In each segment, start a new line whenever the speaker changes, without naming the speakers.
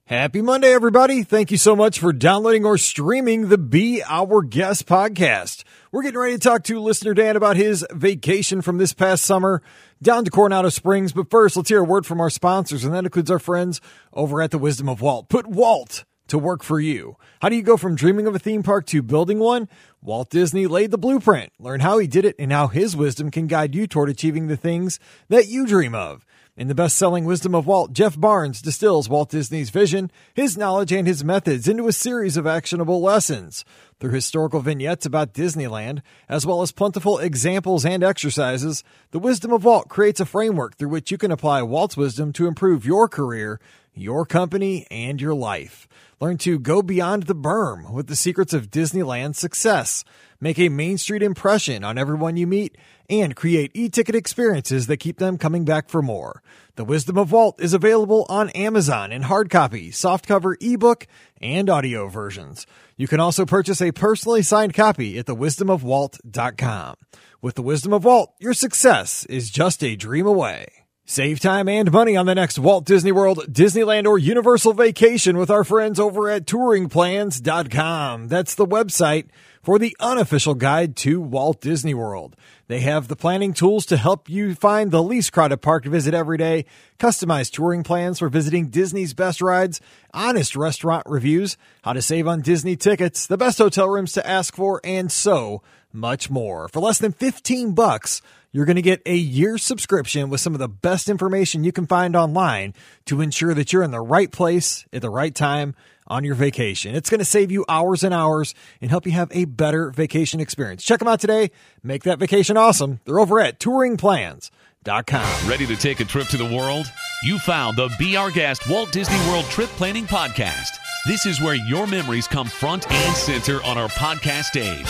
Happy Monday, everybody. Thank you so much for downloading or streaming the Be Our Guest podcast. We're getting ready to talk to listener Dan about his vacation from this past summer down to Coronado Springs. But first, let's hear a word from our sponsors, and that includes our friends over at the Wisdom of Walt. Put Walt to work for you. How do you go from dreaming of a theme park to building one? Walt Disney laid the blueprint. Learn how he did it and how his wisdom can guide you toward achieving the things that you dream of. In the best-selling Wisdom of Walt, Jeff Barnes distills Walt Disney's vision, his knowledge, and his methods into a series of actionable lessons. Through historical vignettes about Disneyland, as well as plentiful examples and exercises, the Wisdom of Walt creates a framework through which you can apply Walt's wisdom to improve your career, your company, and your life. Learn to go beyond the berm with the secrets of Disneyland's success. Make a Main Street impression on everyone you meet, and create e-ticket experiences that keep them coming back for more. The Wisdom of Walt is available on Amazon in hard copy, softcover, ebook, and audio versions. You can also purchase a personally signed copy at thewisdomofwalt.com. With the Wisdom of Walt, your success is just a dream away. Save time and money on the next Walt Disney World, Disneyland, or Universal vacation with our friends over at touringplans.com. That's the website for the unofficial guide to Walt Disney World. They have the planning tools to help you find the least crowded park to visit every day, customized touring plans for visiting Disney's best rides, honest restaurant reviews, how to save on Disney tickets, the best hotel rooms to ask for, and so much more. For less than $15, you're going to get a year's subscription with some of the best information you can find online to ensure that you're in the right place at the right time on your vacation. It's going to save you hours and hours and help you have a better vacation experience. Check them out today. Make that vacation awesome. They're over at touringplans.com.
Ready to take a trip to the world? You found the Be Our Guest Walt Disney World Trip Planning Podcast. This is where your memories come front and center on our podcast stage.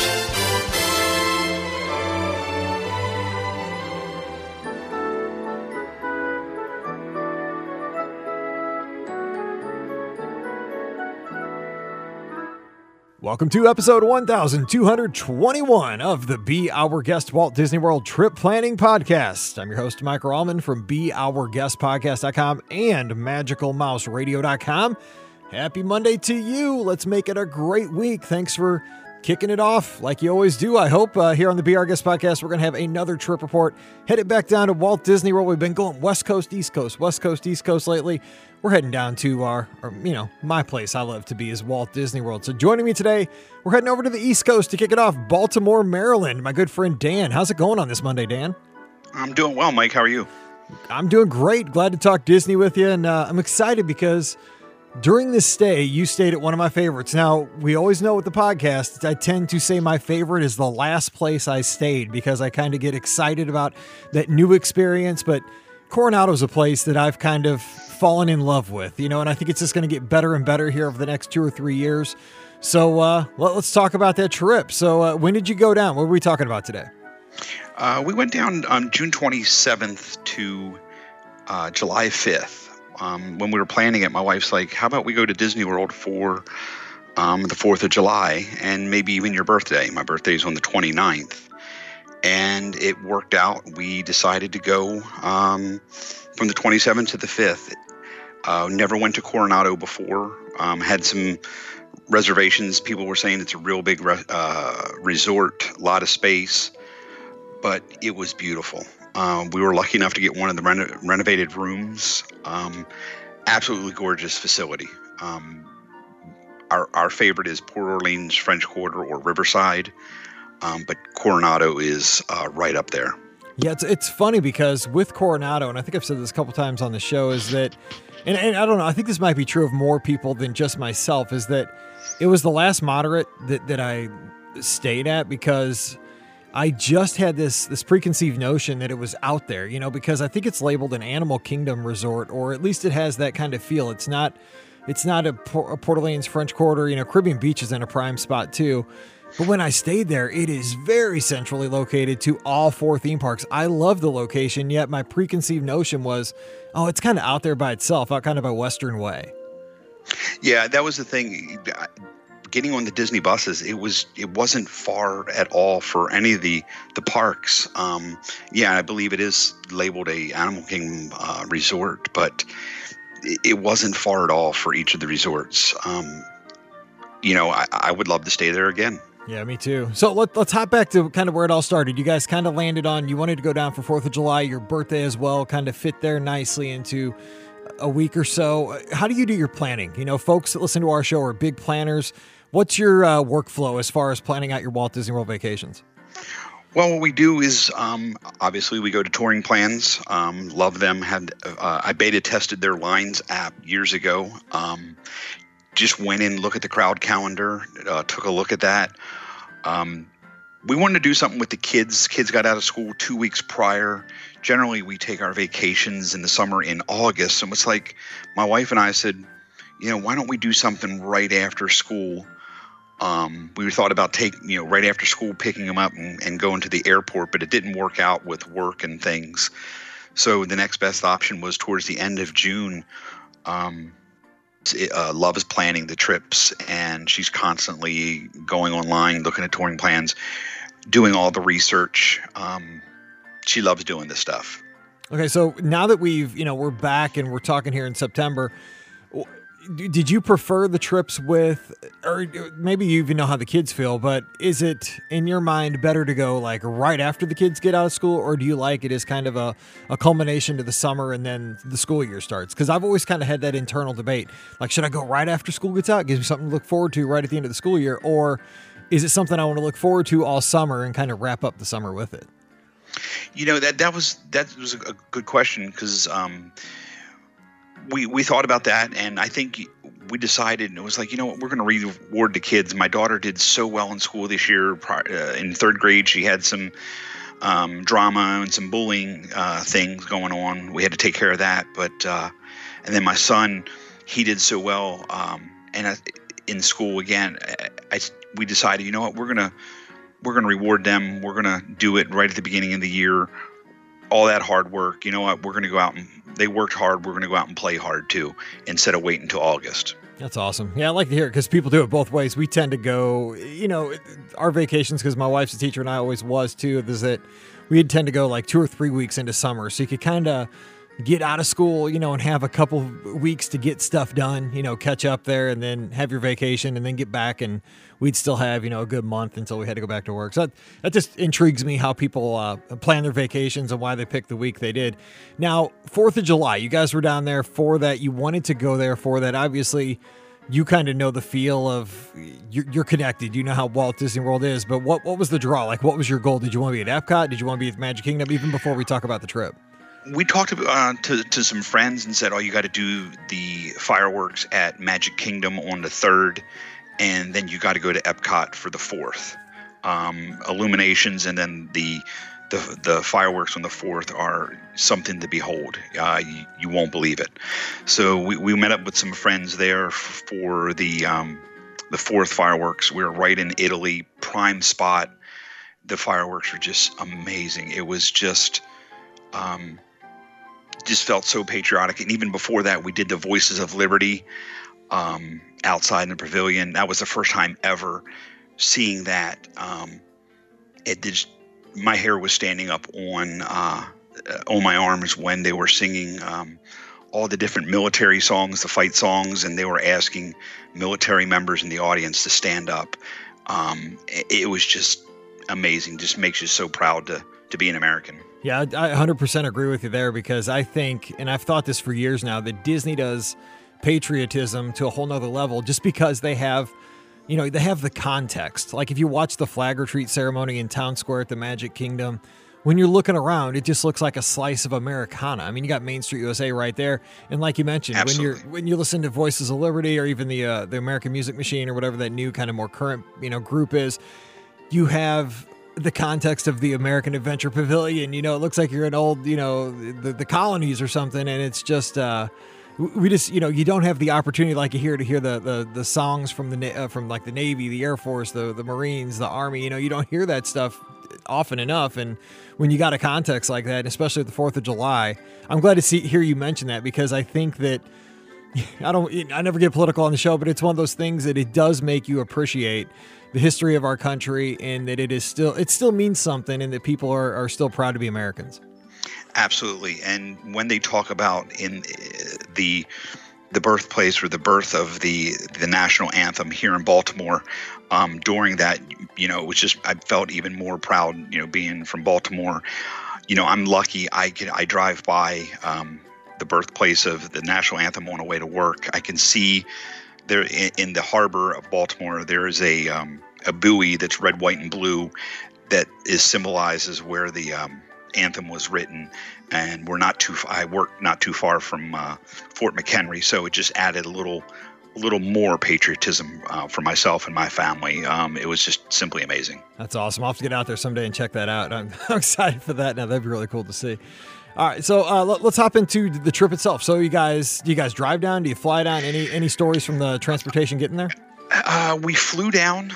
Welcome to episode 1221 of the Be Our Guest Walt Disney World Trip Planning Podcast. I'm your host, Michael Allman from BeOurGuestPodcast.com and MagicalMouseRadio.com. Happy Monday to you. Let's make it a great week. Thanks for kicking it off like you always do. I hope here on the Be Our Guest Podcast, we're going to have another trip report. Headed back down to Walt Disney World. We've been going West Coast, East Coast, West Coast, East Coast lately. We're heading down to my place I love to be is Walt Disney World. So joining me today, we're heading over to the East Coast to kick it off, Baltimore, Maryland. My good friend Dan. How's it going on this Monday, Dan?
I'm doing well, Mike. How are you?
I'm doing great. Glad to talk Disney with you. And I'm excited because during this stay, you stayed at one of my favorites. Now, we always know with the podcast, I tend to say my favorite is the last place I stayed because I kind of get excited about that new experience. But Coronado is a place that I've kind of fallen in love with, and I think it's just going to get better and better here over the next 2 or 3 years. So let's talk about that trip. So when did you go down? What were we talking about today?
We went down on June 27th to July 5th. When we were planning it, my wife's like, how about we go to Disney World for the 4th of July and maybe even your birthday? My birthday is on the 29th. And it worked out. We decided to go from the 27th to the 5th. Never went to Coronado before. Had some reservations. People were saying it's a real big resort, a lot of space, but it was beautiful. We were lucky enough to get one of the renovated rooms. Absolutely gorgeous facility. Our favorite is Port Orleans, French Quarter, or Riverside. But Coronado is right up there.
Yeah, it's funny because with Coronado, and I think I've said this a couple times on the show, is that, and I don't know, I think this might be true of more people than just myself, is that it was the last moderate that I stayed at because I just had this preconceived notion that it was out there, because I think it's labeled an Animal Kingdom resort, or at least it has that kind of feel. It's not a Port Orleans, French Quarter, Caribbean Beach is in a prime spot too. But when I stayed there, it is very centrally located to all 4 theme parks. I love the location, yet my preconceived notion was, it's kind of out there by itself, out kind of a Western way.
Yeah, that was the thing. Getting on the Disney buses, it wasn't far at all for any of the parks. I believe it is labeled a Animal Kingdom resort, but it wasn't far at all for each of the resorts. I would love to stay there again.
Yeah, me too. So let's hop back to kind of where it all started. You guys kind of landed on, you wanted to go down for 4th of July, your birthday as well, kind of fit there nicely into a week or so. How do you do your planning? Folks that listen to our show are big planners. What's your workflow as far as planning out your Walt Disney World vacations?
Well, what we do is obviously we go to Touring Plans. Love them. I beta tested their Lines app years ago. Just went in, look at the crowd calendar, took a look at that. We wanted to do something with the kids. Kids got out of school 2 weeks prior. Generally, we take our vacations in the summer in August. And it's like my wife and I said, why don't we do something right after school? We thought about right after school, picking them up and going to the airport, but it didn't work out with work and things. So the next best option was towards the end of June. Love is planning the trips, and she's constantly going online, looking at Touring Plans, doing all the research. She loves doing this stuff.
Okay, so now that we're back and we're talking here in September, did you prefer the trips with, or maybe you even know how the kids feel, but is it in your mind better to go like right after the kids get out of school, or do you like it as kind of a culmination to the summer and then the school year starts? Because I've always kind of had that internal debate. Like, should I go right after school gets out? It gives me something to look forward to right at the end of the school year. Or is it something I want to look forward to all summer and kind of wrap up the summer with it?
That was a good question, because we thought about that, and I think we decided, and it was like, we're going to reward the kids. My daughter did so well in school this year. In 3rd grade, she had some drama and some bullying things going on. We had to take care of that. But and then my son, he did so well, in school again. We decided, we're gonna reward them. We're gonna do it right at the beginning of the year. All that hard work, we're going to go out and they worked hard. We're going to go out and play hard too, instead of waiting until August.
That's awesome. Yeah, I like to hear it because people do it both ways. We tend to go, our vacations, because my wife's a teacher and I always was too, is that we'd tend to go like 2 or 3 weeks into summer. So you could kind of get out of school, and have a couple weeks to get stuff done, catch up there, and then have your vacation and then get back, and we'd still have, a good month until we had to go back to work. So that just intrigues me how people plan their vacations and why they pick the week they did. Now, 4th of July, you guys were down there for that. You wanted to go there for that. Obviously, you kind of know the feel of, you're connected. You know how Walt Disney World is, but what was the draw? Like, what was your goal? Did you want to be at Epcot? Did you want to be at Magic Kingdom, even before we talk about the trip?
We talked to some friends and said, you got to do the fireworks at Magic Kingdom on the 3rd, and then you got to go to Epcot for the 4th. Illuminations, and then the fireworks on the 4th are something to behold. You won't believe it. So we met up with some friends there for the 4th fireworks. We were right in Italy, prime spot. The fireworks were just amazing. It was just felt so patriotic. And even before that, we did the Voices of Liberty outside in the pavilion. That was the first time ever seeing that. My hair was standing up on my arms when they were singing all the different military songs, the fight songs, and they were asking military members in the audience to stand up. It was just amazing. Just makes you so proud to be an American.
Yeah, I 100% agree with you there, because I think, and I've thought this for years now, that Disney does patriotism to a whole nother level just because they have, they have the context. Like if you watch the flag retreat ceremony in Town Square at the Magic Kingdom, when you're looking around, it just looks like a slice of Americana. I mean, you got Main Street USA right there. And like you mentioned, when you listen to Voices of Liberty, or even the American Music Machine, or whatever that new kind of more current, group is, you have the context of the American Adventure Pavilion. It looks like you're in old, the colonies or something. And it's just, we just, you don't have the opportunity like you hear to hear the songs from from like the Navy, the Air Force, the Marines, the Army. You don't hear that stuff often enough. And when you got a context like that, especially at the 4th of July, I'm glad to hear you mention that, because I think that I never get political on the show, but it's one of those things that it does make you appreciate the history of our country, and that it still means something, and that people are still proud to be Americans.
Absolutely. And when they talk about in the birthplace or the birth of the national anthem here in Baltimore, during that, it was just, I felt even more proud, being from Baltimore. I'm lucky I drive by the birthplace of the national anthem on the way to work. I can see there in the harbor of Baltimore, there is a buoy that's red, white, and blue that symbolizes where the anthem was written. And I work not too far from Fort McHenry, so it just added a little more patriotism for myself and my family. It was just simply amazing.
That's awesome. I'll have to get out there someday and check that out. I'm excited for that now. That'd be really cool to see. All right, so let's hop into the trip itself. So do you guys drive down? Do you fly down? Any stories from the transportation getting there?
We flew down.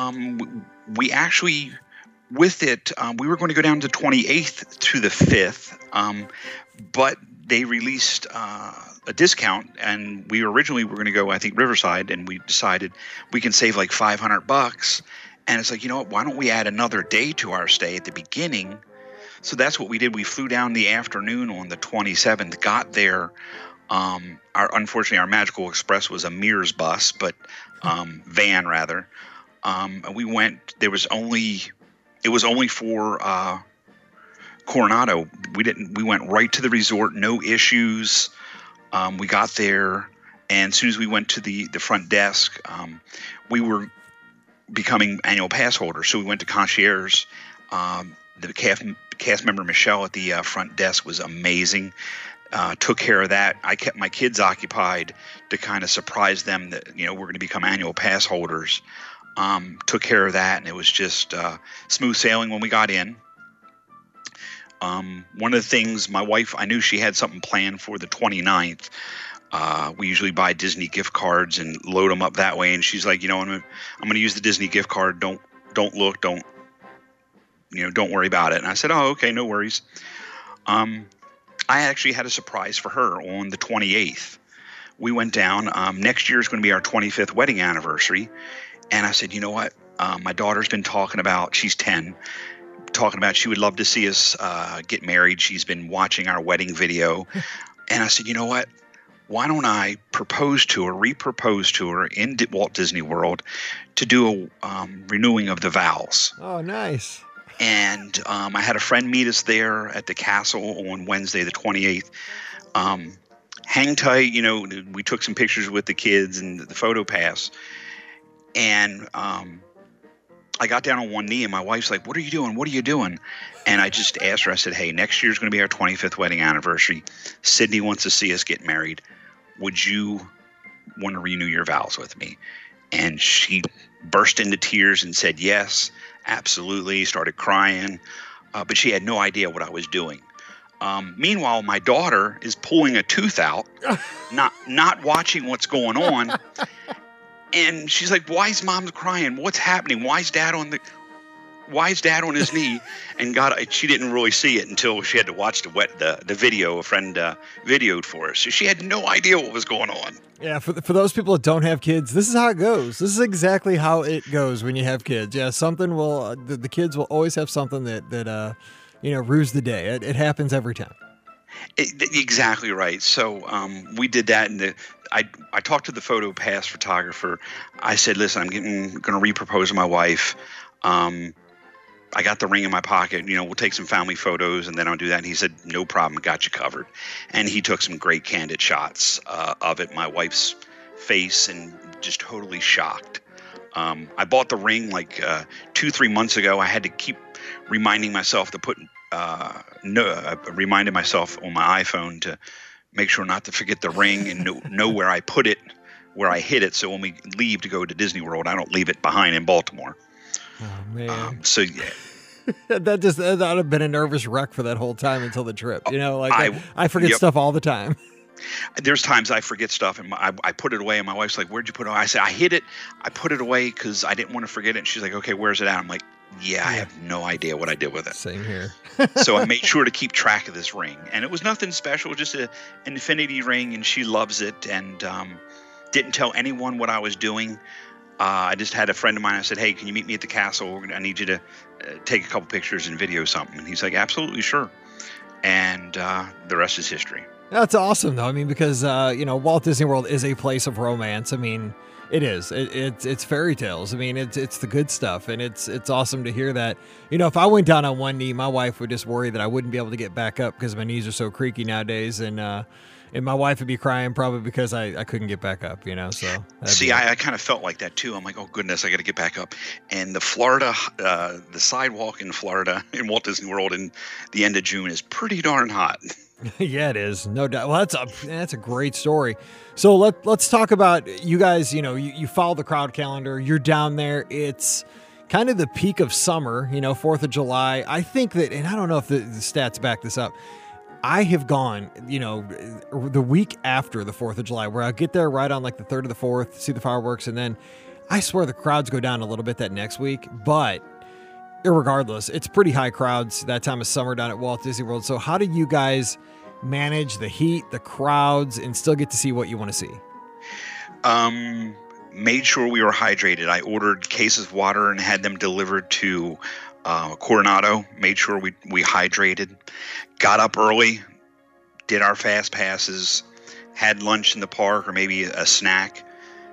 We actually, with it, we were going to go down to 28th to the 5th, but they released a discount, and we originally were going to go, I think, Riverside, and we decided we can save like $500. And it's like, you know what? Why don't we add another day to our stay at the beginning? So that's what we did. We flew down the afternoon on the 27th, got there. Unfortunately, our Magical Express was a Mears bus, but van rather. And we went. It was only for Coronado. We went right to the resort, no issues. We got there, and as soon as we went to the front desk, we were becoming annual pass holders. So we went to concierge. The cast member Michelle at the front desk was amazing. Took care of that. I kept my kids occupied to kind of surprise them that we're going to become annual pass holders. Took care of that, and it was just smooth sailing when we got in. One of the things, my wife, I knew she had something planned for the 29th. We usually buy Disney gift cards and load them up that way, and she's like, I'm going to use the Disney gift card. Don't look, don't worry about it. And I said, oh, okay, no worries. I actually had a surprise for her on the 28th. We went down. Next year is going to be our 25th wedding anniversary. And I said, you know what? My daughter's been talking about, she's 10, talking about she would love to see us get married. She's been watching our wedding video. And I said, you know what? Why don't I repropose to her in Walt Disney World to do a renewing of the vows.
Oh, nice.
And I had a friend meet us there at the castle on Wednesday, the 28th. Hang tight, we took some pictures with the kids and the photo pass. And I got down on one knee, and my wife's like, what are you doing? What are you doing? And I just asked her, I said, hey, next year's going to be our 25th wedding anniversary. Sydney wants to see us get married. Would you want to renew your vows with me? And she burst into tears and said, yes, absolutely. Started crying, but she had no idea what I was doing. Meanwhile, my daughter is pulling a tooth out, not watching what's going on. And she's like, why is mom crying? What's happening? Why is dad on his knee? And she didn't really see it until she had to watch the video. A friend videoed for us. So she had no idea what was going on.
Yeah, for those people that don't have kids, this is how it goes. This is exactly how it goes when you have kids. Yeah, something will, the kids will always have something that rues the day. It happens every time.
Exactly right. So we did that, and I talked to the photo pass photographer. I said, listen, I'm going to repropose to my wife. I got the ring in my pocket. We'll take some family photos, and then I'll do that. And he said, no problem, got you covered. And he took some great candid shots of it. My wife's face, and just totally shocked. I bought the ring like 2-3 months ago. I had to keep reminding myself to reminded myself on my iPhone to make sure not to forget the ring and know where I put it, where I hid it. So when we leave to go to Disney World, I don't leave it behind in Baltimore.
Oh, man.
So yeah.
that would have been a nervous wreck for that whole time until the trip. I forget stuff all the time.
There's times I forget stuff, and I put it away, and my wife's like, where'd you put it? I said, I hid it. I put it away because I didn't want to forget it. And she's like, okay, where's it at? I'm like, yeah, I have no idea what I did with it.
Same here.
So I made sure to keep track of this ring. And it was nothing special, just an infinity ring, and she loves it, and didn't tell anyone what I was doing. I just had a friend of mine. I said, hey, can you meet me at the castle? I need you to take a couple pictures and video something. And he's like, absolutely, sure. and the rest is history.
That's awesome, though. I mean, because, Walt Disney World is a place of romance. I mean, it is. It's fairy tales. I mean, it's the good stuff, and it's awesome to hear that. If I went down on one knee, my wife would just worry that I wouldn't be able to get back up because my knees are so creaky nowadays, and my wife would be crying probably because I couldn't get back up, so.
See, I kind of felt like that too. I'm like, oh goodness, I got to get back up. And the sidewalk in Florida, in Walt Disney World in the end of June is pretty darn hot.
Yeah, it is. No doubt. Well, that's a great story. So let's talk about you guys, you follow the crowd calendar. You're down there. It's kind of the peak of summer, 4th of July. I think that, and I don't know if the stats back this up, I have gone, the week after the 4th of July, where I'll get there right on like the 3rd or the 4th, see the fireworks, and then I swear the crowds go down a little bit that next week, but irregardless, it's pretty high crowds that time of summer down at Walt Disney World. So how do you guys manage the heat, the crowds, and still get to see what you want to see?
Made sure we were hydrated. I ordered cases of water and had them delivered to Coronado. Made sure we hydrated. Got up early, did our fast passes, had lunch in the park or maybe a snack.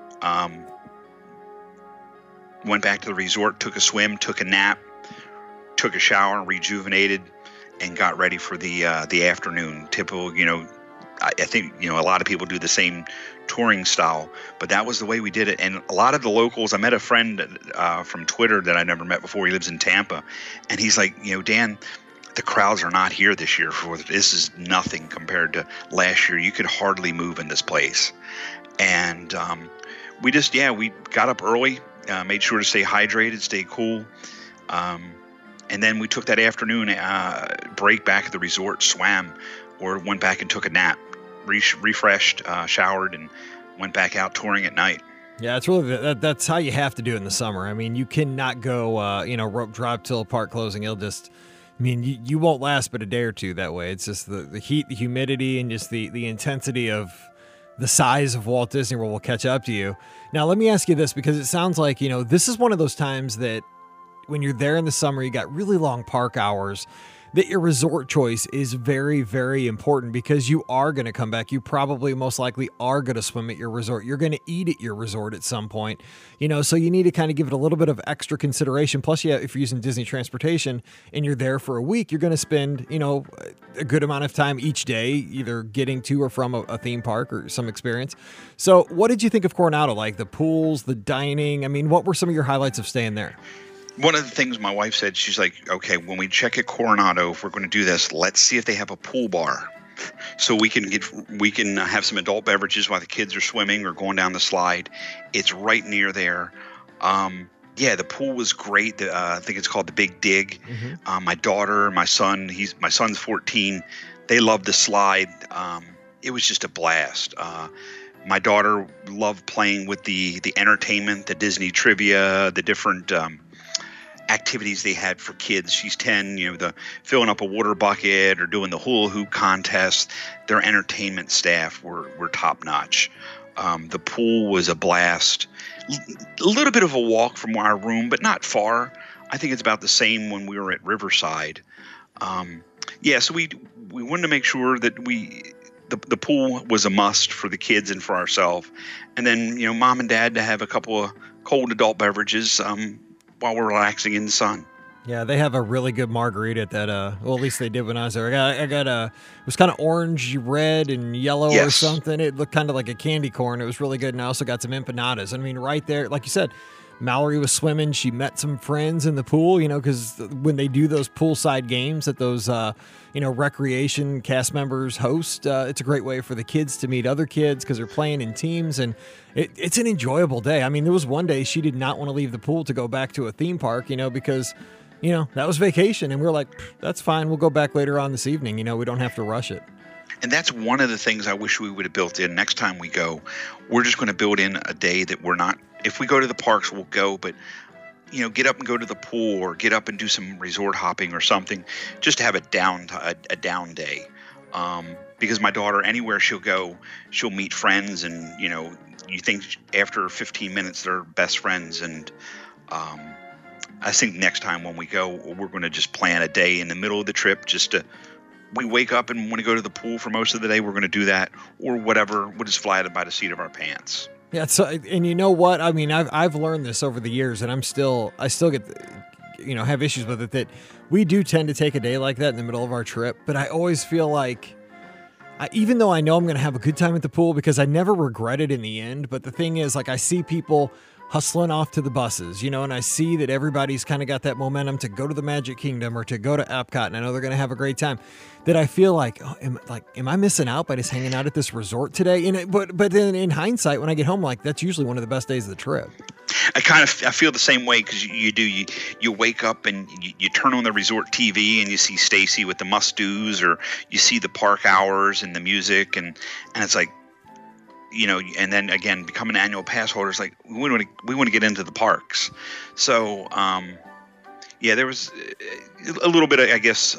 Went back to the resort, took a swim, took a nap, took a shower, rejuvenated, and got ready for the afternoon. Typical, I think, a lot of people do the same touring style, but that was the way we did it. And a lot of the locals, I met a friend from Twitter that I never met before. He lives in Tampa, and he's like, Dan, the crowds are not here this year. This is nothing compared to last year. You could hardly move in this place. And we got up early, made sure to stay hydrated, stay cool. And then we took that afternoon break back at the resort, swam, or went back and took a nap, refreshed, showered, and went back out touring at night.
Yeah, it's really that's how you have to do it in the summer. I mean, you cannot go, rope drop till park closing. It'll just, you won't last but a day or two that way. It's just the heat, the humidity, and just the intensity of the size of Walt Disney World will catch up to you. Now, let me ask you this, because it sounds like, this is one of those times that when you're there in the summer, you got really long park hours, that your resort choice is very, very important, because you are going to come back. You probably most likely are going to swim at your resort. You're going to eat at your resort at some point, so you need to kind of give it a little bit of extra consideration. Plus, if you're using Disney transportation and you're there for a week, you're going to spend, a good amount of time each day, either getting to or from a theme park or some experience. So what did you think of Coronado? Like the pools, the dining? I mean, what were some of your highlights of staying there?
One of the things my wife said, she's like, okay, when we check at Coronado, if we're going to do this, let's see if they have a pool bar, so we can have some adult beverages while the kids are swimming or going down the slide. It's right near there. The pool was great. I think it's called the Big Dig. Mm-hmm. My daughter, my son, my son's 14. They loved the slide. It was just a blast. My daughter loved playing with the entertainment, the Disney trivia, the different activities they had for kids. She's 10, the filling up a water bucket or doing the hula hoop contest. Their entertainment staff were top notch. The pool was a blast. A little bit of a walk from our room, but not far. I think it's about the same when we were at Riverside. So we wanted to make sure that the pool was a must for the kids and for ourselves. And then, mom and dad to have a couple of cold adult beverages while we're relaxing in the sun.
Yeah, they have a really good margarita at that, at least they did when I was there. I got it was kind of orange, red, and yellow or something. It looked kind of like a candy corn. It was really good. And I also got some empanadas. I mean, right there, like you said, Mallory was swimming. She met some friends in the pool, because when they do those poolside games that those, recreation cast members host, it's a great way for the kids to meet other kids because they're playing in teams, and it's an enjoyable day. I mean, there was one day she did not want to leave the pool to go back to a theme park, because, that was vacation. And we were like, that's fine. We'll go back later on this evening. We don't have to rush it.
And that's one of the things I wish we would have built in. Next time we go, we're just going to build in a day that we're not, if we go to the parks, we'll go, but, get up and go to the pool or get up and do some resort hopping or something, just to have a down day. Because my daughter, anywhere she'll go, she'll meet friends, and, you think after 15 minutes, they're best friends. And I think next time when we go, we're going to just plan a day in the middle of the trip just to we wake up and want to go to the pool for most of the day, we're going to do that, or whatever. We'll just fly it by the seat of our pants.
Yeah. So, and you know what? I mean, I've learned this over the years, and I still get, have issues with it, that we do tend to take a day like that in the middle of our trip. But I always feel like, even though I know I'm going to have a good time at the pool, because I never regret it in the end. But the thing is, like, I see people hustling off to the buses, and I see that everybody's kind of got that momentum to go to the Magic Kingdom or to go to Epcot, and I know they're going to have a great time, that I feel like, am I missing out by just hanging out at this resort today? But then in hindsight, when I get home, like, that's usually one of the best days of the trip.
I feel the same way, because you wake up and you turn on the resort TV and you see Stacy with the must-dos, or you see the park hours and the music, and it's like, and then again, become an annual pass holder is like, we want to get into the parks. So, there was a little bit of, I guess,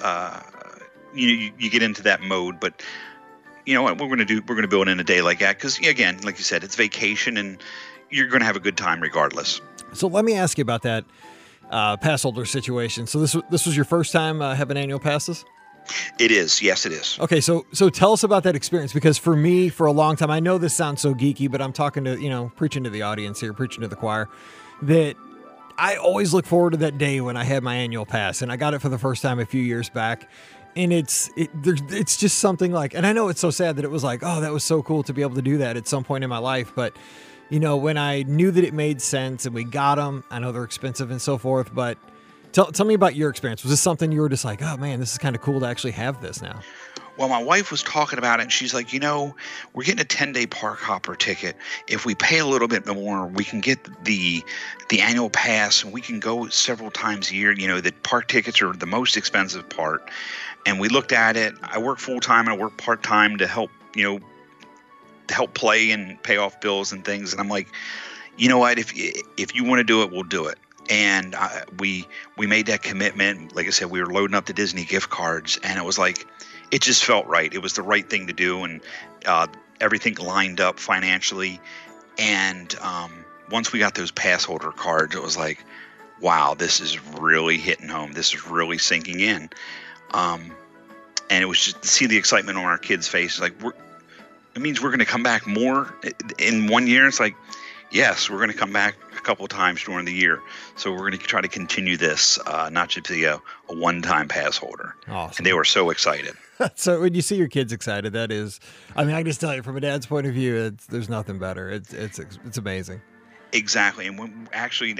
you get into that mode, but you know what we're going to do? We're going to build in a day like that, because again, like you said, it's vacation and you're going to have a good time regardless.
So let me ask you about that pass holder situation. So this was your first time having annual passes?
It is. Yes, it is.
Okay. So tell us about that experience, because for me, for a long time, I know this sounds so geeky, but I'm talking to, preaching to the audience here, preaching to the choir, that I always look forward to that day when I had my annual pass, and I got it for the first time a few years back. And it's just something like, and I know it's so sad that it was like, oh, that was so cool to be able to do that at some point in my life. But, when I knew that it made sense and we got them, I know they're expensive and so forth, but tell me about your experience. Was this something you were just like, oh man, this is kind of cool to actually have this now?
Well, my wife was talking about it, and she's like, we're getting a 10-day park hopper ticket. If we pay a little bit more, we can get the annual pass, and we can go several times a year. The park tickets are the most expensive part. And we looked at it. I work full-time and I work part-time to help, to help play and pay off bills and things. And I'm like, you know what? If you want to do it, we'll do it. And we made that commitment. Like I said, we were loading up the Disney gift cards, and it was like, it just felt right. It was the right thing to do, and everything lined up financially. And once we got those pass holder cards, it was like, wow, this is really hitting home. This is really sinking in. And it was just to see the excitement on our kids' faces. Like, it means we're going to come back more in 1 year. It's like, yes, we're going to come back a couple of times during the year. So we're going to try to continue this, not just be a one-time pass holder.
Awesome.
And they were so excited.
So when you see your kids excited, that is, I mean, I can just tell you from a dad's point of view, there's nothing better. It's amazing.
Exactly. And when actually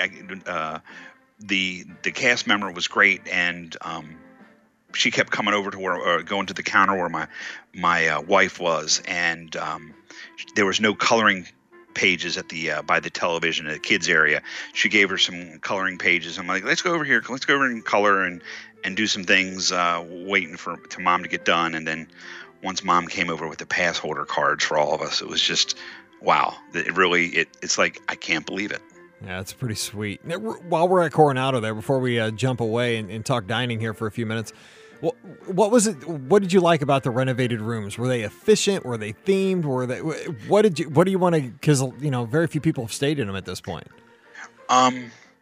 the cast member was great, and she kept coming over to where, going to the counter where my wife was, and there was no coloring pages at the by the television at the kids area. She gave her some coloring pages. I'm like, let's go over here. Let's go over and color and do some things, waiting for mom to get done. And then once mom came over with the pass holder cards for all of us, it was just, wow. It's like, I can't believe it.
Yeah, it's pretty sweet. Now, while we're at Coronado there, before we jump away and talk dining here for a few minutes, what was it? What did you like about the renovated rooms? Were they efficient? Were they themed? What do you want to? Because very few people have stayed in them at this point.
I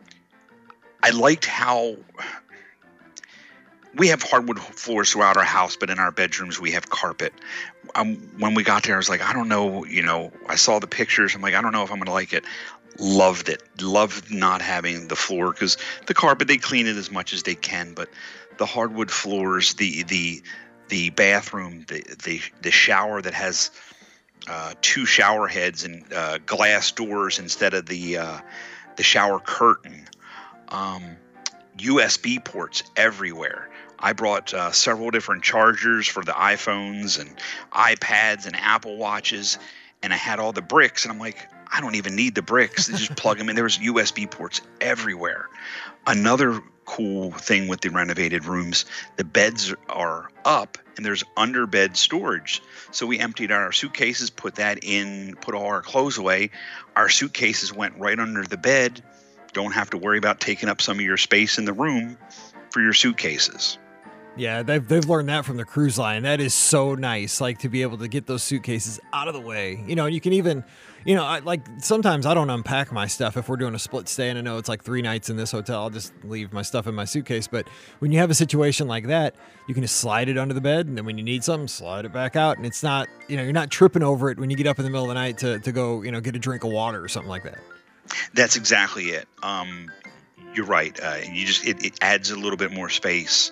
liked how we have hardwood floors throughout our house, but in our bedrooms we have carpet. When we got there, I was like, I don't know. I saw the pictures. I'm like, I don't know if I'm going to like it. Loved it. Loved not having the floor, because the carpet, they clean it as much as they can, but the hardwood floors, the bathroom, the shower that has two shower heads and glass doors instead of the shower curtain, USB ports everywhere. I brought several different chargers for the iPhones and iPads and Apple Watches, and I had all the bricks, and I'm like, I don't even need the bricks. They just plug them in. There was USB ports everywhere. Another cool thing with the renovated rooms, the beds are up and there's under bed storage. So we emptied our suitcases, put all our clothes away. Our suitcases went right under the bed. Don't have to worry about taking up some of your space in the room for your suitcases.
Yeah, they've learned that from the cruise line. That is so nice, like to be able to get those suitcases out of the way. You know, and you can even, sometimes I don't unpack my stuff if we're doing a split stay and I know it's like 3 nights in this hotel. I'll just leave my stuff in my suitcase. But when you have a situation like that, you can just slide it under the bed, and then when you need something, slide it back out. And it's not, you're not tripping over it when you get up in the middle of the night to go, get a drink of water or something like that.
That's exactly it. You're right. It adds a little bit more space.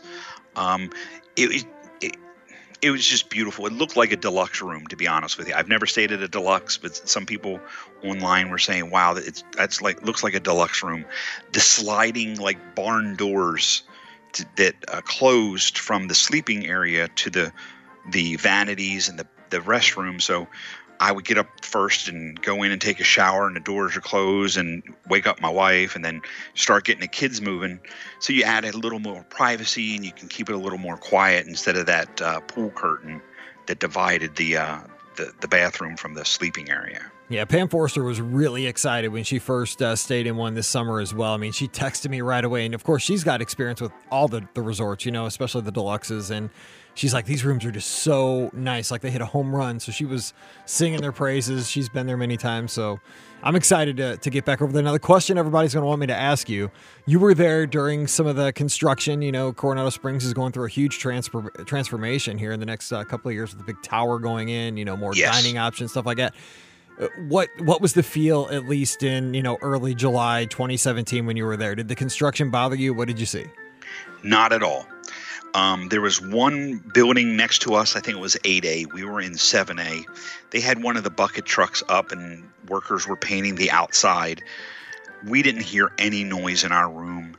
It was just beautiful. It looked like a deluxe room, to be honest with you. I've never stayed at a deluxe, but some people online were saying, "Wow, looks like a deluxe room." The sliding like barn doors that closed from the sleeping area to the vanities and the restroom. So I would get up first and go in and take a shower, and the doors are closed, and wake up my wife, and then start getting the kids moving. So you add a little more privacy, and you can keep it a little more quiet instead of that pool curtain that divided the bathroom from the sleeping area.
Yeah, Pam Forster was really excited when she first stayed in one this summer as well. I mean, she texted me right away, and of course, she's got experience with all the resorts, especially the deluxes, and she's like, these rooms are just so nice. Like they hit a home run. So she was singing their praises. She's been there many times. So I'm excited to get back over there. Now, the question everybody's going to want me to ask you, you were there during some of the construction. Coronado Springs is going through a huge transformation here in the next couple of years with the big tower going in, more dining options, stuff like that. What was the feel, at least in, early July 2017 when you were there? Did the construction bother you? What did you see?
Not at all. There was one building next to us. I think it was 8A. We were in 7A. They had one of the bucket trucks up and workers were painting the outside. We didn't hear any noise in our room.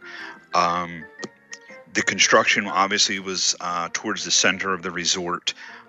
The construction obviously was towards the center of the resort.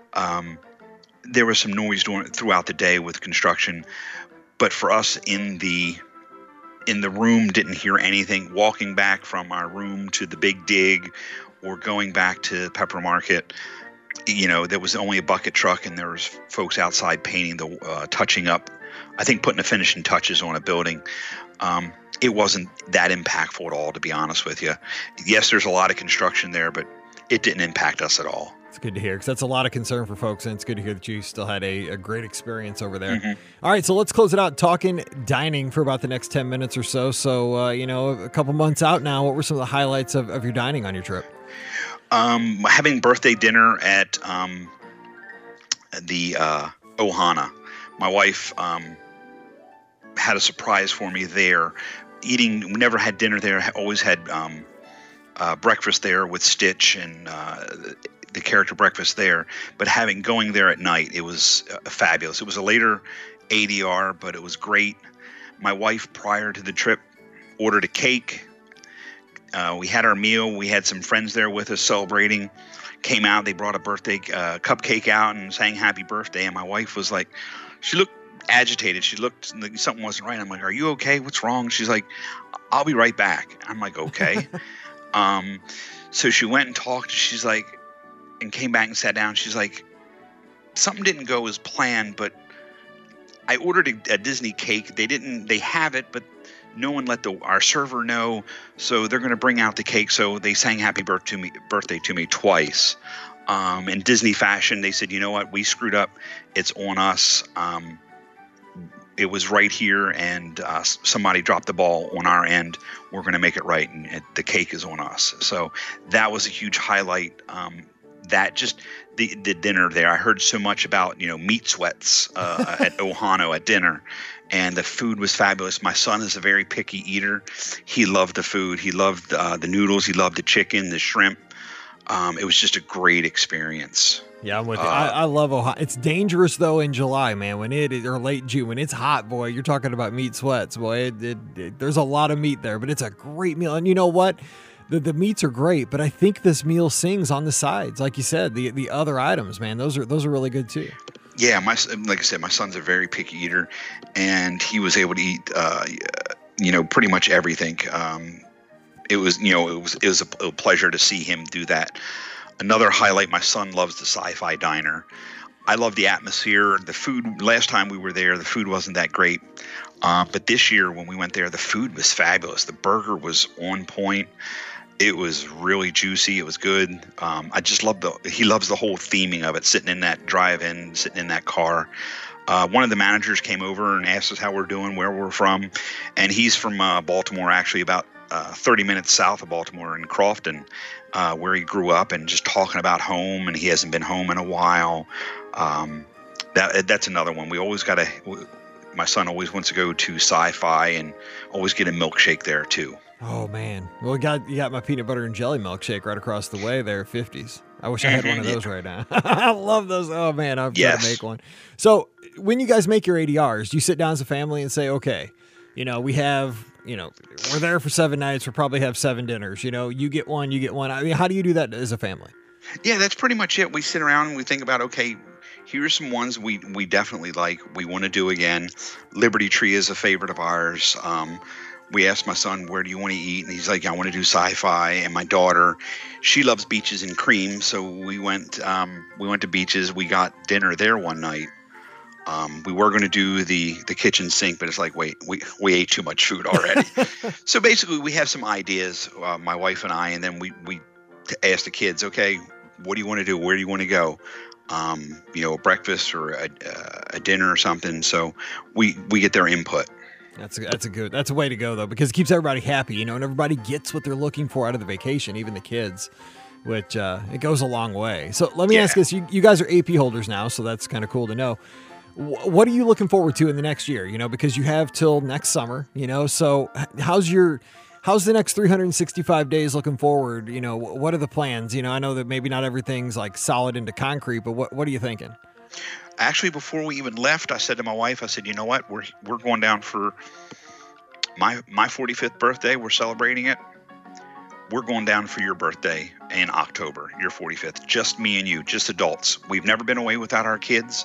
There was some noise throughout the day with construction, but for us in the room, didn't hear anything. Walking back from our room to the Big Dig or going back to Pepper Market, there was only a bucket truck and there was folks outside painting, touching up, I think putting the finishing touches on a building. It wasn't that impactful at all, to be honest with you. Yes, there's a lot of construction there, but it didn't impact us at all.
It's good to hear, because that's a lot of concern for folks, and it's good to hear that you still had a great experience over there.
Mm-hmm.
All right, so let's close it out talking dining for about the next 10 minutes or so. So, a couple months out now, what were some of the highlights of your dining on your trip?
Having birthday dinner at the Ohana. My wife had a surprise for me there. We never had dinner there, always had breakfast there with Stitch and the character breakfast there, but going there at night, it was fabulous. It was a later ADR, but it was great. My wife, prior to the trip, ordered a cake. We had our meal. We had some friends there with us celebrating. Came out, they brought a birthday cupcake out and sang happy birthday. And my wife was like, she looked agitated. She looked like something wasn't right. I'm like, are you okay? What's wrong? She's like, I'll be right back. I'm like, okay. So she went and talked. She's like, and came back and sat down. She's like, something didn't go as planned, but I ordered a Disney cake. They have it, but no one let our server know. So they're going to bring out the cake. So they sang happy birthday to me twice. In Disney fashion, they said, you know what? We screwed up. It's on us. It was right here, and somebody dropped the ball on our end. We're going to make it right, and the cake is on us. So that was a huge highlight. That just the dinner there. I heard so much about meat sweats at Ohana at dinner, and the food was fabulous. My son is a very picky eater. He loved the food. He loved the noodles. He loved the chicken, the shrimp. It was just a great experience.
Yeah, I'm with you. I love Ohana. It's dangerous though in July, man. Or late June when it's hot, boy. You're talking about meat sweats, boy. There's a lot of meat there, but it's a great meal. And you know what? The meats are great, but I think this meal sings on the sides, like you said. The other items, man, those are really good too. Yeah,
like I said, my son's a very picky eater, and he was able to eat, pretty much everything. It was a pleasure to see him do that. Another highlight, my son loves the Sci-Fi Diner. I love the atmosphere. The food, last time we were there, the food wasn't that great. But this year when we went there, the food was fabulous. The burger was on point. It was really juicy. It was good. I just love he loves the whole theming of it, sitting in that drive-in, sitting in that car. One of the managers came over and asked us how we're doing, where we're from. And he's from Baltimore, actually about 30 minutes south of Baltimore in Crofton, where he grew up, and just talking about home, and he hasn't been home in a while. That's another one. We always got to, my son always wants to go to Sci-Fi and always get a milkshake there too.
Oh man. Well, you got my peanut butter and jelly milkshake right across the way there at 50s. I wish I had one of those right now. I love those. Oh man, I'm trying to make one. So when you guys make your ADRs, do you sit down as a family and say, okay, we have, we're there for 7 nights. We'll probably have 7 dinners. You get one, you get one. I mean, how do you do that as a family?
Yeah, that's pretty much it. We sit around and we think about, okay, here's some ones we definitely like, we want to do again. Liberty Tree is a favorite of ours. We asked my son, where do you want to eat? And he's like, I want to do Sci-Fi. And my daughter, she loves beaches and cream. So we went to beaches. We got dinner there one night. We were going to do the kitchen sink, but it's like, wait, we ate too much food already. So basically we have some ideas, my wife and I, and then we ask the kids, okay, what do you want to do? Where do you want to go? A breakfast or a dinner or something. So we get their input.
That's a way to go though, because it keeps everybody happy, and everybody gets what they're looking for out of the vacation, even the kids, which it goes a long way. So let me ask this: you guys are AP holders now, so that's kind of cool to know. What are you looking forward to in the next year? Because you have till next summer. So how's the next 365 days looking forward? What are the plans? I know that maybe not everything's like solid into concrete, but what are you thinking?
Actually, before we even left, I said to my wife, I said, you know what, we're going down for my 45th birthday. We're celebrating it. We're going down for your birthday in October, your 45th. Just me and you, just adults. We've never been away without our kids.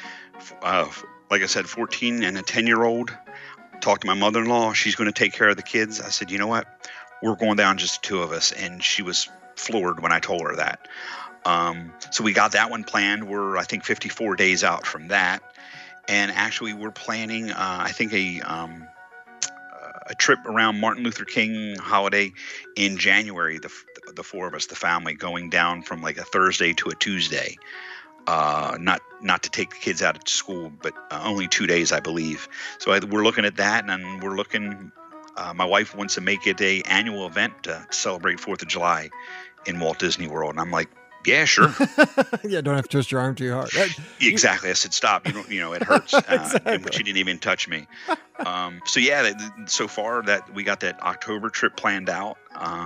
Like I said, 14 and a 10-year-old. Talked to my mother-in-law. She's going to take care of the kids. I said, you know what, we're going down just the 2 of us. And she was floored when I told her that. So we got that one planned. We're, I think, 54 days out from that. And actually we're planning, I think a trip around Martin Luther King holiday in January, the 4 of us, the family, going down from like a Thursday to a Tuesday. Not to take the kids out of school, but only 2 days, I believe. So we're looking at that, and we're looking, my wife wants to make it a annual event to celebrate 4th of July in Walt Disney World. And I'm like, yeah, sure.
Yeah, don't have to twist your arm too hard.
Exactly. I said, stop. It hurts. Exactly. But she didn't even touch me. So far that we got that October trip planned out.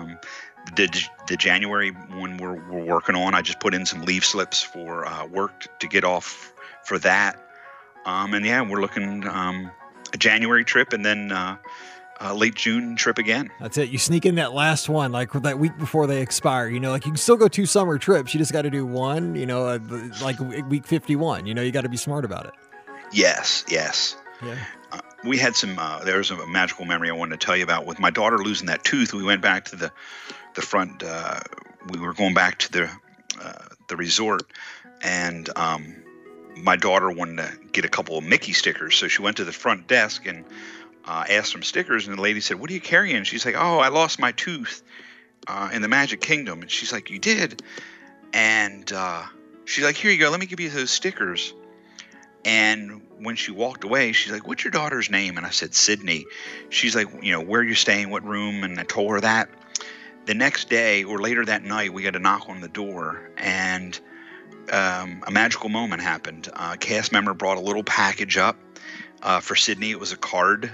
The January one we're working on, I just put in some leave slips for work to get off for that. We're looking a January trip, and then late June trip again.
That's it. You sneak in that last one, like that week before they expire. You can still go 2 summer trips. You just got to do one. Like week 51. You got to be smart about it.
Yes. Yeah. We had some. There was a magical memory I wanted to tell you about with my daughter losing that tooth. We went back to the front. We were going back to the resort, and my daughter wanted to get a couple of Mickey stickers. So she went to the front desk and asked some stickers, and the lady said, "What are you carrying?" She's like, "Oh, I lost my tooth in the Magic Kingdom." And she's like, "You did?" And she's like, "Here you go. Let me give you those stickers." And when she walked away, she's like, "What's your daughter's name?" And I said, "Sydney." She's like, "Where are you staying? What room?" And I told her that. The next day, or later that night, we got a knock on the door, and a magical moment happened. A cast member brought a little package up for Sydney. It was a card,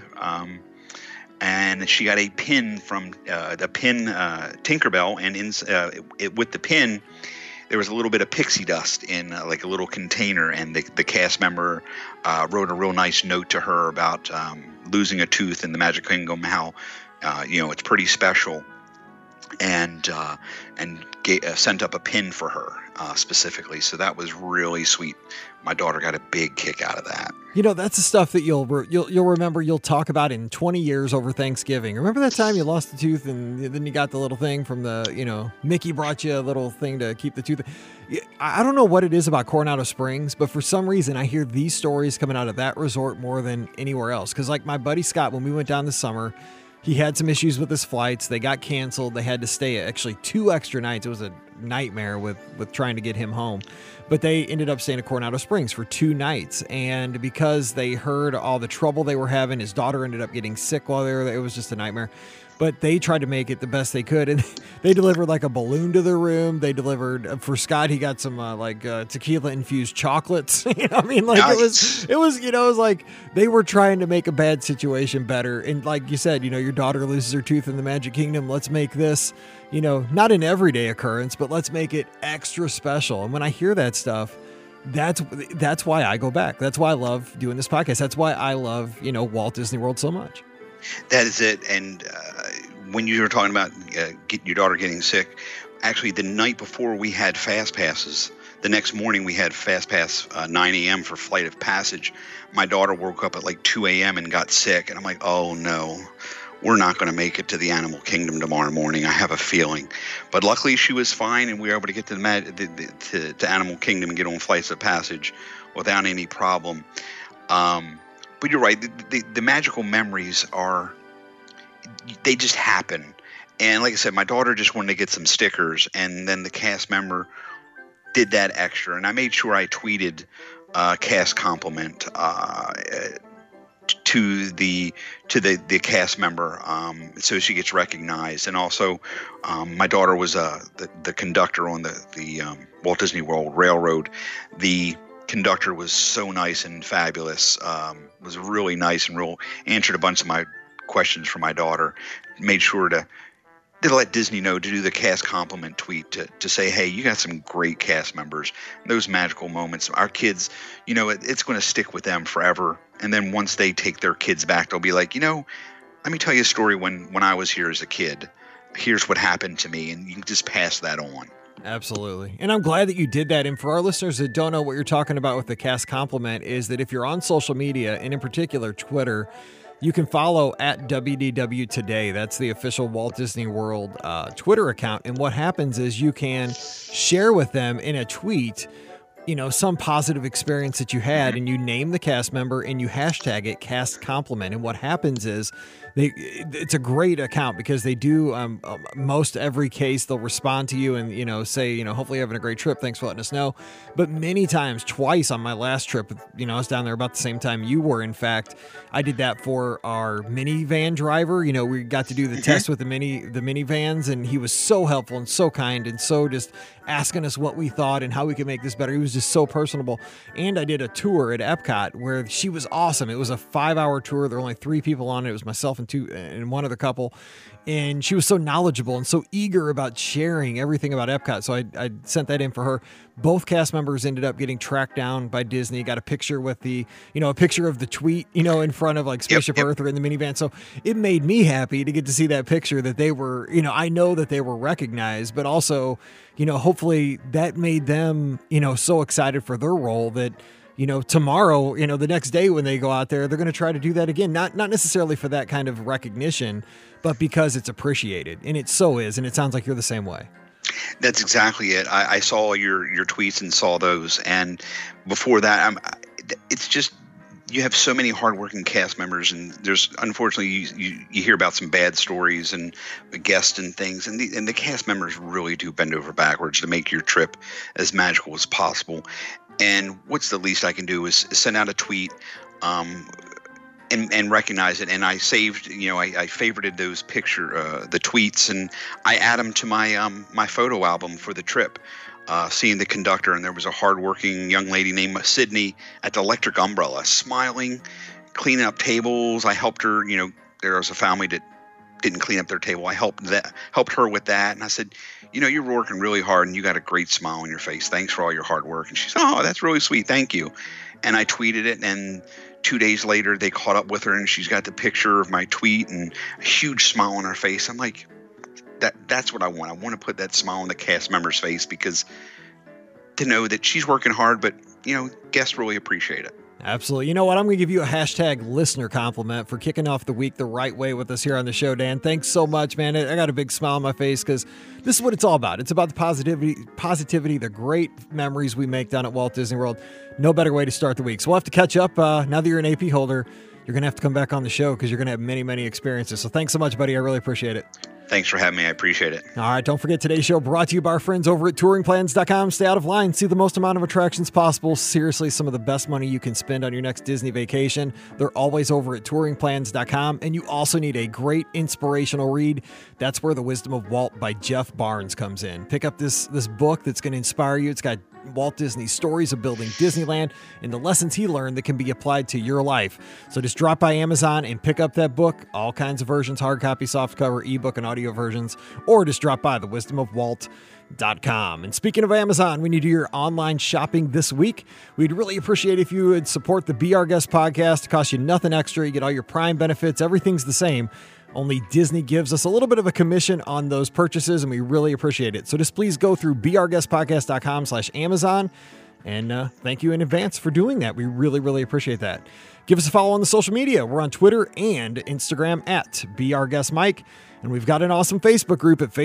and she got a pin from the pin Tinkerbell, and with the pin, there was a little bit of pixie dust in like a little container, and the cast member wrote a real nice note to her about losing a tooth in the Magic Kingdom, how it's pretty special, and sent up a pin for her specifically. So that was really sweet. My daughter got a big kick out of that.
That's the stuff that you'll remember. You'll talk about in 20 years over Thanksgiving. Remember that time you lost a tooth, and then you got the little thing from the, Mickey brought you a little thing to keep the tooth. I don't know what it is about Coronado Springs, but for some reason I hear these stories coming out of that resort more than anywhere else. Because like my buddy Scott, when we went down this summer, he had some issues with his flights. They got canceled. They had to stay actually 2 extra nights. It was a nightmare with trying to get him home. But they ended up staying at Coronado Springs for 2 nights. And because they heard all the trouble they were having, his daughter ended up getting sick while they were there. It was just a nightmare. But they tried to make it the best they could, and they delivered like a balloon to their room. They delivered for Scott. He got some tequila infused chocolates. Nice. It was like they were trying to make a bad situation better. And like you said, your daughter loses her tooth in the Magic Kingdom. Let's make this, not an everyday occurrence, but let's make it extra special. And when I hear that stuff, that's why I go back. That's why I love doing this podcast. That's why I love Walt Disney World so much.
That is it. And when you were talking about your daughter getting sick, actually the night before we had Fast Passes, the next morning we had Fast Pass 9 a.m. for Flight of Passage. My daughter woke up at like 2 a.m. and got sick. And I'm like, oh no, we're not going to make it to the Animal Kingdom tomorrow morning. I have a feeling. But luckily she was fine and we were able to get to Animal Kingdom and get on Flights of Passage without any problem. But you're right. The magical memories they just happen. And like I said, my daughter just wanted to get some stickers, and then the cast member did that extra. And I made sure I tweeted cast compliment to the cast member so she gets recognized. And also, my daughter was the conductor on the Walt Disney World Railroad. The conductor was so nice and fabulous, was really nice and answered a bunch of my questions for my daughter, made sure to let Disney know to do the cast compliment tweet to say, hey, you got some great cast members. Those magical moments, our kids, it's going to stick with them forever. And then once they take their kids back, they'll be like, let me tell you a story when I was here as a kid. Here's what happened to me. And you can just pass that on.
Absolutely. And I'm glad that you did that. And for our listeners that don't know what you're talking about with the cast compliment, is that if you're on social media, and in particular Twitter, you can follow at WDW Today. That's the official Walt Disney World Twitter account. And what happens is you can share with them in a tweet, some positive experience that you had, and you name the cast member and you hashtag it cast compliment. And what happens is it's a great account because they do most every case they'll respond to you and say hopefully you're having a great trip, thanks for letting us know. But many times, twice on my last trip, I was down there about the same time you were. In fact, I did that for our minivan driver. We got to do the test with the minivans, and he was so helpful and so kind and so just asking us what we thought and how we could make this better. He was just so personable. And I did a tour at Epcot where she was awesome. It was a 5-hour tour. There were only 3 people on it. It was myself and one other couple. And she was so knowledgeable and so eager about sharing everything about Epcot. So I sent that in for her. Both cast members ended up getting tracked down by Disney, got a picture with a picture of the tweet, in front of like Spaceship Earth or in the minivan. So it made me happy to get to see that picture that they were, I know that they were recognized, but also, hopefully that made them, so excited for their role that, tomorrow, the next day when they go out there, they're going to try to do that again. Not necessarily for that kind of recognition, but because it's appreciated. And it so is. And it sounds like you're the same way.
That's exactly it. I saw your tweets and saw those. And before that, it's just, you have so many hardworking cast members, and there's, unfortunately, you hear about some bad stories and guests and things. And the cast members really do bend over backwards to make your trip as magical as possible. And what's the least I can do is send out a tweet and recognize it. And I saved, I favorited those the tweets, and I add them to my photo album for the trip. Seeing the conductor, and there was a hardworking young lady named Sydney at the Electric Umbrella, smiling, cleaning up tables. I helped her. There was a family that didn't clean up their table. I helped her with that, and I said, you're working really hard, and you got a great smile on your face. Thanks for all your hard work. And she said, oh, that's really sweet. Thank you. And I tweeted it, and 2 days later, they caught up with her, and she's got the picture of my tweet and a huge smile on her face. I'm like, that's what I want. I want to put that smile on the cast member's face, because to know that she's working hard, but, guests really appreciate it.
Absolutely. You know what? I'm going to give you a hashtag listener compliment for kicking off the week the right way with us here on the show, Dan. Thanks so much, man. I got a big smile on my face because this is what it's all about. It's about the positivity, the great memories we make down at Walt Disney World. No better way to start the week. So we'll have to catch up now that you're an AP holder. you're going to have to come back on the show because you're going to have many, many experiences. So thanks so much, buddy. I really appreciate it.
Thanks for having me. I appreciate it.
All right. Don't forget, today's show brought to you by our friends over at touringplans.com. Stay out of line. See the most amount of attractions possible. Seriously, some of the best money you can spend on your next Disney vacation. They're always over at touringplans.com. And you also need a great inspirational read. That's where The Wisdom of Walt by Jeff Barnes comes in. Pick up this book that's going to inspire you. It's got Walt Disney's stories of building Disneyland and the lessons he learned that can be applied to your life. So just drop by Amazon and pick up that book. All kinds of versions, hard copy, soft cover, ebook, and audio versions, or just drop by thewisdomofwalt.com. And speaking of Amazon, when you do your online shopping this week, we'd really appreciate if you would support the Be Our Guest podcast. It costs you nothing extra. You get all your Prime benefits. Everything's the same. Only Disney gives us a little bit of a commission on those purchases, and we really appreciate it. So just please go through beourguestpodcast.com/Amazon, and thank you in advance for doing that. We really, really appreciate that. Give us a follow on the social media. We're on Twitter and Instagram at BeOurGuestMike, and we've got an awesome Facebook group at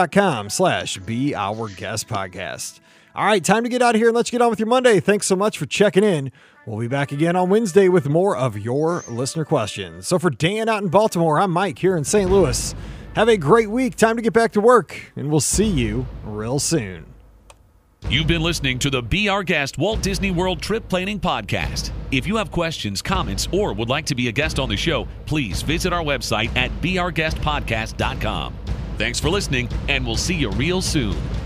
facebook.com/BeOurGuestPodcast. All right, time to get out of here and let's get on with your Monday. Thanks so much for checking in. We'll be back again on Wednesday with more of your listener questions. So for Dan out in Baltimore, I'm Mike here in St. Louis. Have a great week. Time to get back to work, and we'll see you real soon.
You've been listening to the Be Our Guest Walt Disney World Trip Planning Podcast. If you have questions, comments, or would like to be a guest on the show, please visit our website at beourguestpodcast.com. Thanks for listening, and we'll see you real soon.